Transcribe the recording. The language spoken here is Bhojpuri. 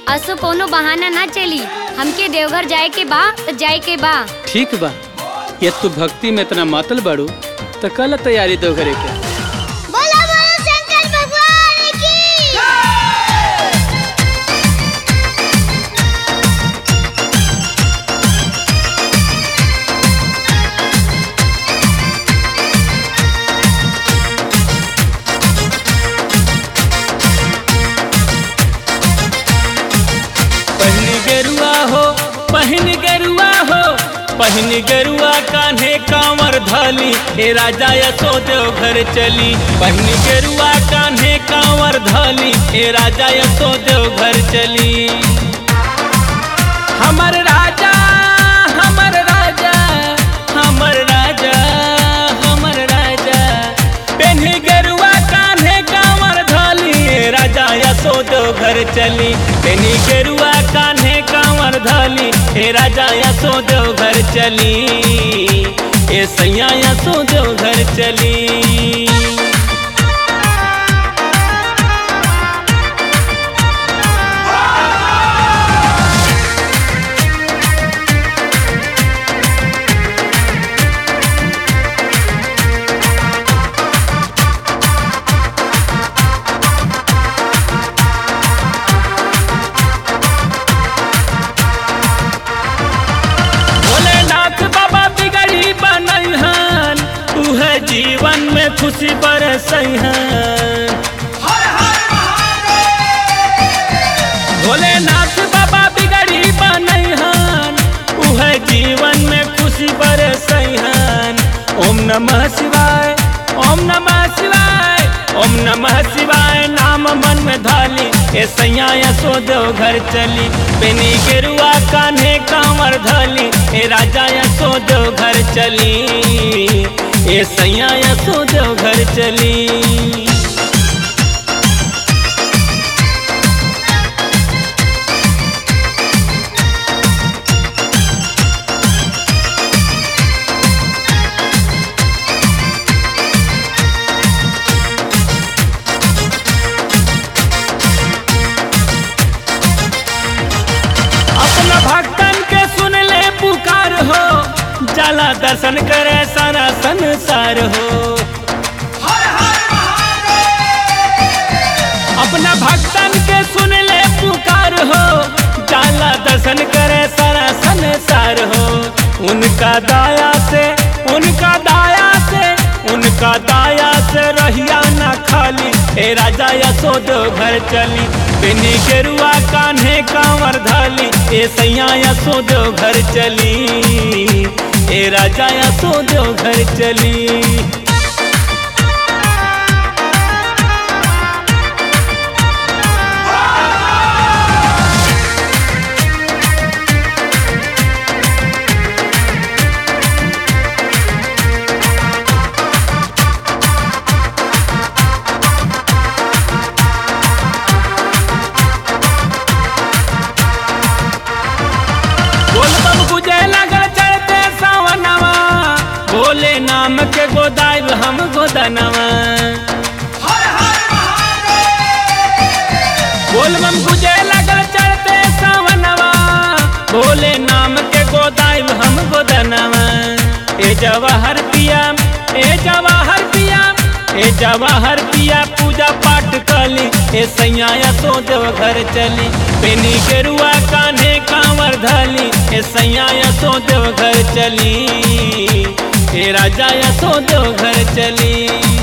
असो कोनो बहाना ना चली, हमके देवघर जाए के बा तो जाए के बा। ठीक बा, ये तू भक्ति में इतना मातल बाड़ू तो कल तैयारी देवघरे के। बोला बोला शंकर भगवान की। पहन गेरुआ कान्हे कांवर धाली, ए राजा यसो देवघर चली। पहन गेरुआ कान्हे कांवर धाली, ए राजा यसो देवघर चली। हमर राजा हमर राजा हमर राजा हमर राजा, पहन गेरुआ कान्हे कांवर धाली, ए राजा यसो देवघर चली। पहन गेरुआ कान्हे कांवर धाली, हे राजा यसो देवघर चली। ए सैया यसो देवघर चली। जीवन में खुशी बरसई है, भोलेनाथ बाबा बिगड़ी बनई हन, उहे जीवन में खुशी बरसई हन। ओम नमः शिवाय ओम नमः शिवाय ओम नमः शिवाय नाम मन में धाली, ए सैया यसो देवघर चली। बेनी गेरुआ कान्हे कांवर धाली, ए राजा यसो देवघर चली। ए सैया यसो देवघर चली। अपना भक्तन के सुन ले पुकार हो, जाला दर्शन करे सारा संसार हो। अपना भक्तन के सुन ले पुकार हो, जाला दर्शन करे सारा संसार हो। उनका दाया से उनका दाया से उनका दाया से रहिया ना खाली, ए राजा यसो देवघर चली। बिनी गेरुआ कान्हे कांवर धाली, ए सैया यसो देवघर चली। ए राजा यसो देवघर चली। भोले नाम के गोदाइब हम गोदनवा, बोलबम गुजे लगल चढ़ते सावनवा। भोले नाम के गोदाइब हम गोदनवा। ए जवाहर पिया ए जवाहर पिया ए जवाहर पिया पूजा पाठ कली, ए सैया यसो देवघर चली। बेनी गेरुआ कान्हे कांवर धाली, ए सैया यसो देवघर चली। ए राजा यसो देवघर चली।